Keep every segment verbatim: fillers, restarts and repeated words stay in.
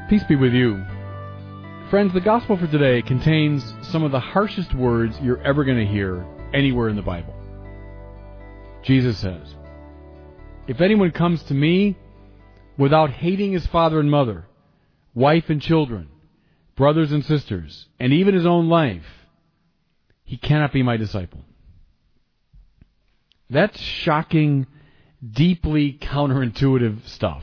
Peace be with you. Friends, the gospel for today contains some of the harshest words you're ever going to hear anywhere in the Bible. Jesus says, "If anyone comes to me without hating his father and mother, wife and children, brothers and sisters, and even his own life, he cannot be my disciple." That's shocking, deeply counterintuitive stuff.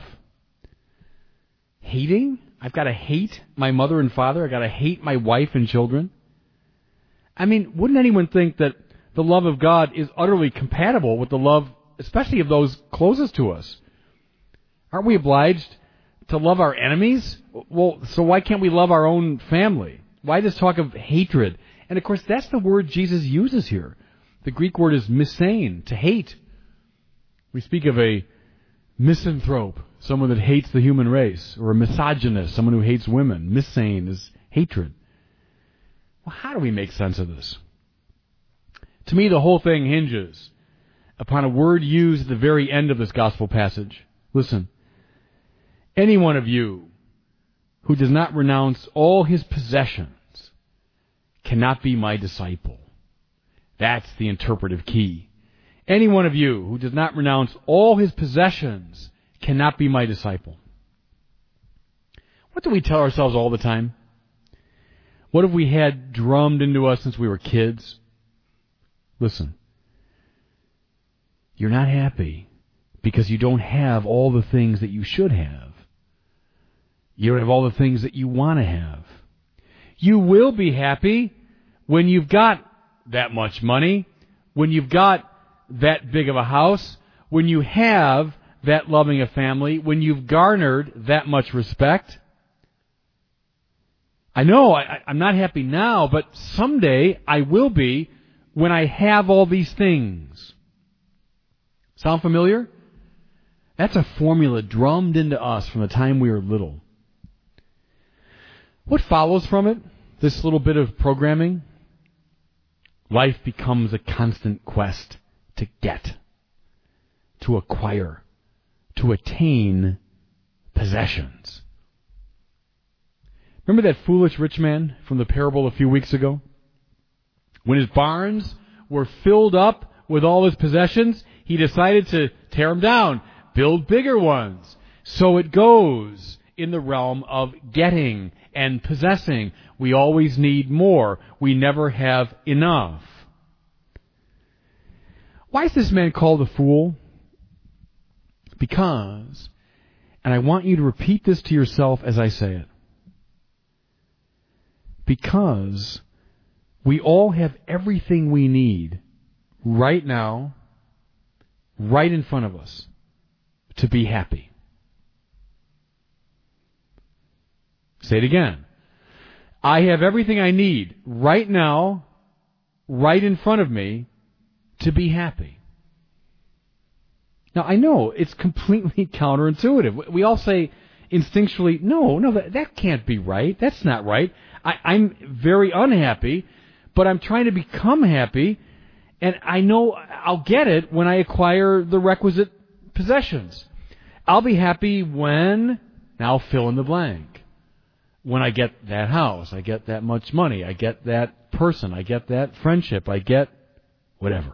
Hating? I've got to hate my mother and father. I've got to hate my wife and children. I mean, wouldn't anyone think that the love of God is utterly compatible with the love, especially of those closest to us? Aren't we obliged to love our enemies? Well, so why can't we love our own family? Why this talk of hatred? And of course, that's the word Jesus uses here. The Greek word is misane, to hate. We speak of a misanthrope, someone that hates the human race, or a misogynist, someone who hates women. Misane is hatred. Well, how do we make sense of this? To me, the whole thing hinges upon a word used at the very end of this gospel passage. Listen. Any one of you who does not renounce all his possessions cannot be my disciple. That's the interpretive key. Any one of you who does not renounce all his possessions cannot be my disciple. What do we tell ourselves all the time? What have we had drummed into us since we were kids? Listen, you're not happy because you don't have all the things that you should have. You don't have all the things that you want to have. You will be happy when you've got that much money, when you've got that big of a house, when you have that loving a family, when you've garnered that much respect. I know I, I'm not happy now, but someday I will be when I have all these things. Sound familiar? That's a formula drummed into us from the time we were little. What follows from it, this little bit of programming? Life becomes a constant quest to get, to acquire, to attain possessions. Remember that foolish rich man from the parable a few weeks ago? When his barns were filled up with all his possessions, he decided to tear them down, build bigger ones. So it goes in the realm of getting and possessing. We always need more. We never have enough. Why is this man called a fool? Because, and I want you to repeat this to yourself as I say it, because we all have everything we need right now, right in front of us, to be happy. Say it again. I have everything I need right now, right in front of me, to be happy. Now, I know it's completely counterintuitive. We all say instinctually, no, no, that, that can't be right. That's not right. I, I'm very unhappy, but I'm trying to become happy, and I know I'll get it when I acquire the requisite possessions. I'll be happy when, now fill in the blank. When I get that house, I get that much money, I get that person, I get that friendship, I get whatever.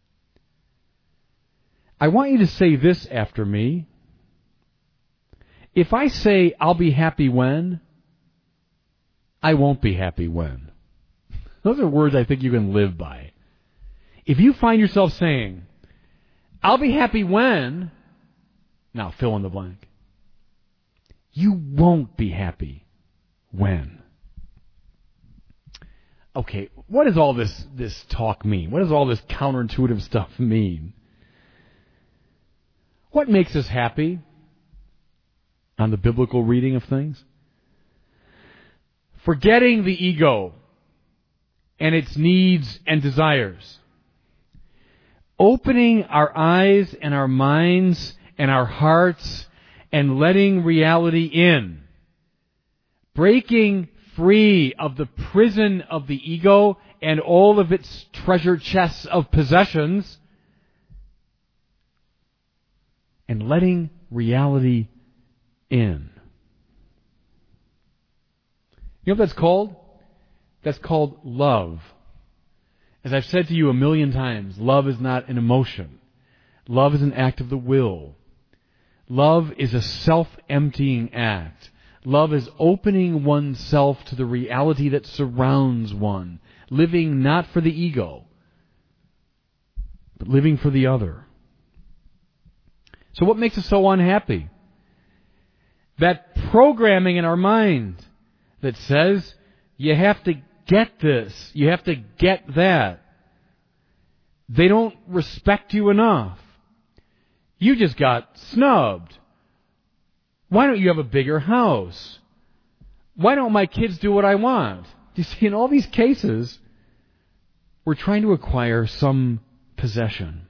I want you to say this after me. If I say I'll be happy when, I won't be happy when. Those are words I think you can live by. If you find yourself saying, I'll be happy when, now fill in the blank, you won't be happy when. Okay, what does all this, this talk mean? What does all this counterintuitive stuff mean? What makes us happy on the biblical reading of things? Forgetting the ego and its needs and desires. Opening our eyes and our minds and our hearts and letting reality in. Breaking free of the prison of the ego and all of its treasure chests of possessions, and letting reality in. You know what that's called? That's called love. As I've said to you a million times, love is not an emotion. Love is an act of the will. Love is a self-emptying act. Love is opening oneself to the reality that surrounds one, living not for the ego, but living for the other. So what makes us so unhappy? That programming in our mind that says, you have to get this, you have to get that. They don't respect you enough. You just got snubbed. Why don't you have a bigger house? Why don't my kids do what I want? You see, in all these cases, we're trying to acquire some possession.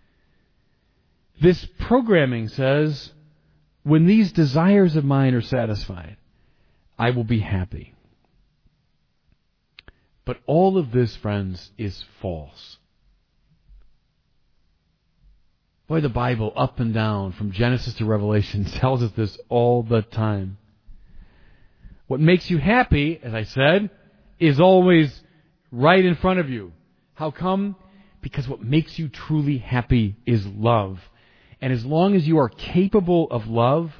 This programming says, when these desires of mine are satisfied, I will be happy. But all of this, friends, is false. Boy, the Bible, up and down, from Genesis to Revelation, tells us this all the time. What makes you happy, as I said, is always right in front of you. How come? Because what makes you truly happy is love. And as long as you are capable of love,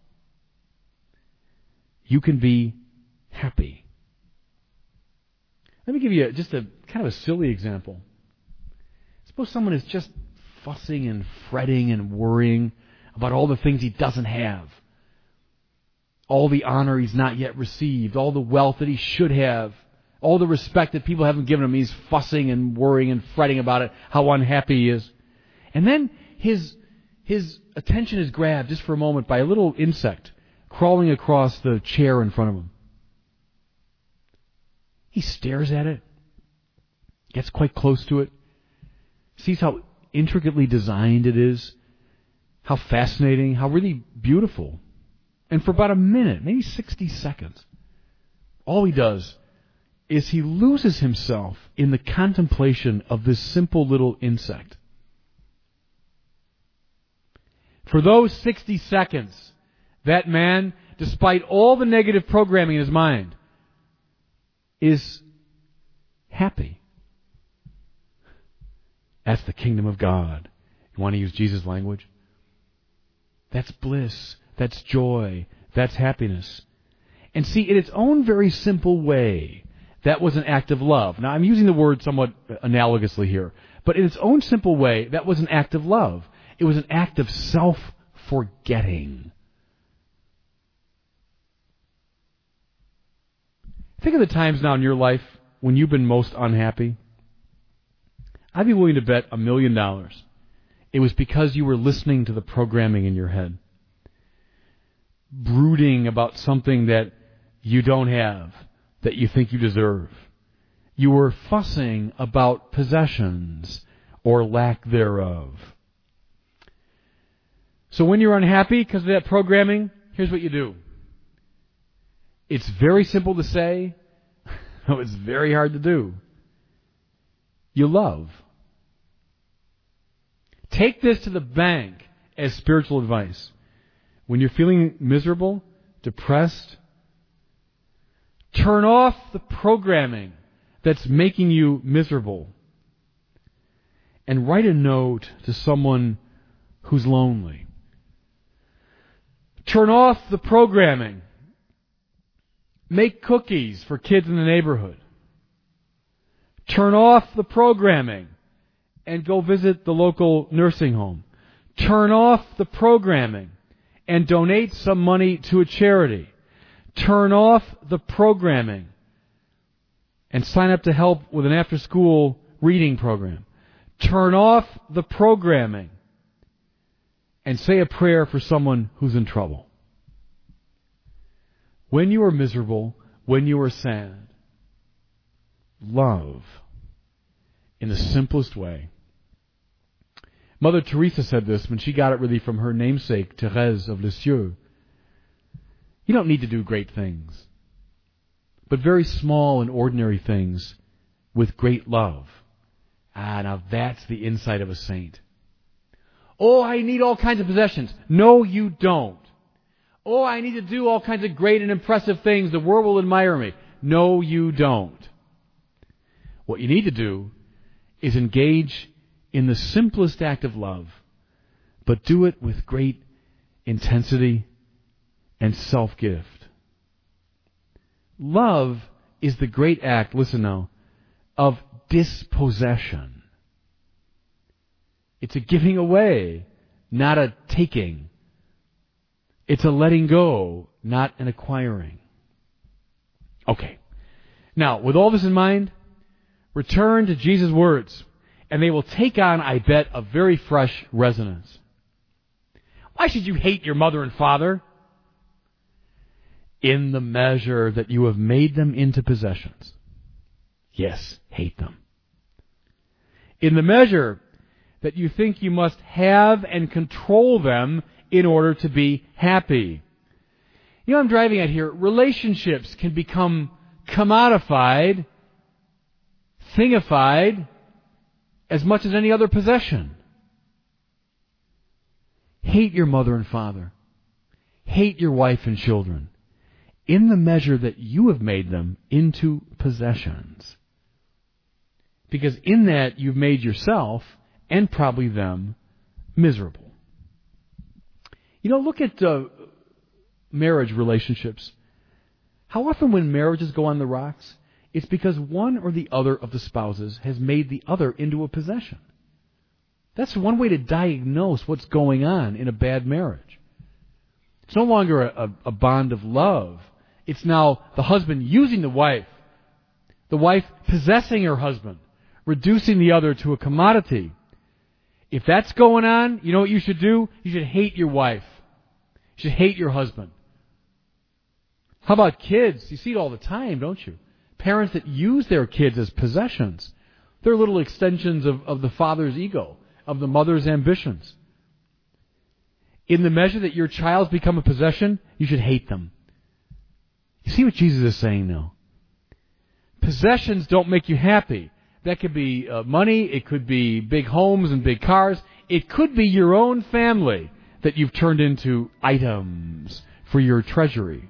you can be happy. Let me give you just a kind of a silly example. Suppose someone is just fussing and fretting and worrying about all the things he doesn't have. All the honor he's not yet received. All the wealth that he should have. All the respect that people haven't given him. He's fussing and worrying and fretting about it. How unhappy he is. And then his, his attention is grabbed just for a moment by a little insect crawling across the chair in front of him. He stares at it. Gets quite close to it. Sees how intricately designed it is, how fascinating, how really beautiful. And for about a minute, maybe sixty seconds, all he does is he loses himself in the contemplation of this simple little insect. For those sixty seconds, that man, despite all the negative programming in his mind, is happy. That's the kingdom of God. You want to use Jesus' language? That's bliss. That's joy. That's happiness. And see, in its own very simple way, that was an act of love. Now, I'm using the word somewhat analogously here. But in its own simple way, that was an act of love. It was an act of self-forgetting. Think of the times now in your life when you've been most unhappy. I'd be willing to bet a million dollars it was because you were listening to the programming in your head. Brooding about something that you don't have, that you think you deserve. You were fussing about possessions or lack thereof. So when you're unhappy because of that programming, here's what you do. It's very simple to say, but it's very hard to do. You love. Take this to the bank as spiritual advice. When you're feeling miserable, depressed, turn off the programming that's making you miserable and write a note to someone who's lonely. Turn off the programming. Make cookies for kids in the neighborhood. Turn off the programming and go visit the local nursing home. Turn off the programming and donate some money to a charity. Turn off the programming and sign up to help with an after-school reading program. Turn off the programming and say a prayer for someone who's in trouble. When you are miserable, when you are sad, love in the simplest way. Mother Teresa said this when she got it really from her namesake, Thérèse of Lisieux. You don't need to do great things, but very small and ordinary things with great love. Ah, now that's the insight of a saint. Oh, I need all kinds of possessions. No, you don't. Oh, I need to do all kinds of great and impressive things. The world will admire me. No, you don't. What you need to do is engage in the simplest act of love, but do it with great intensity and self-gift. Love is the great act, listen now, of dispossession. It's a giving away, not a taking. It's a letting go, not an acquiring. Okay. Now, with all this in mind, return to Jesus' words, and they will take on, I bet, a very fresh resonance. Why should you hate your mother and father? In the measure that you have made them into possessions. Yes, hate them. In the measure that you think you must have and control them in order to be happy. You know what I'm driving at here? Relationships can become commodified, thingified, as much as any other possession. Hate your mother and father. Hate your wife and children in the measure that you have made them into possessions. Because in that you've made yourself, and probably them, miserable. You know, look at uh, marriage relationships. How often when marriages go on the rocks, it's because one or the other of the spouses has made the other into a possession. That's one way to diagnose what's going on in a bad marriage. It's no longer a, a, a bond of love. It's now the husband using the wife, the wife possessing her husband, reducing the other to a commodity. If that's going on, you know what you should do? You should hate your wife. You should hate your husband. How about kids? You see it all the time, don't you? Parents that use their kids as possessions. They're little extensions of, of the father's ego, of the mother's ambitions. In the measure that your child's become a possession, you should hate them. You see what Jesus is saying now? Possessions don't make you happy. That could be uh, money, it could be big homes and big cars. It could be your own family that you've turned into items for your treasury.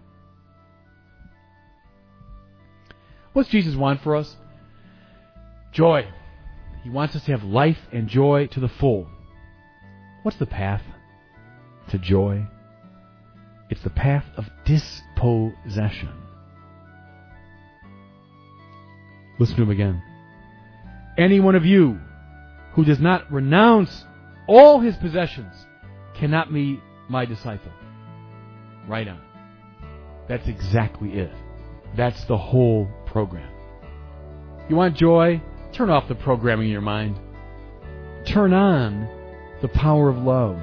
What's Jesus want for us? Joy. He wants us to have life and joy to the full. What's the path to joy? It's the path of dispossession. Listen to him again. Any one of you who does not renounce all his possessions cannot be my disciple. Right on. That's exactly it. That's the whole program. You want joy? Turn off the programming in your mind. Turn on the power of love,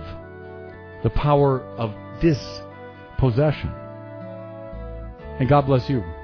the power of dispossession. And God bless you.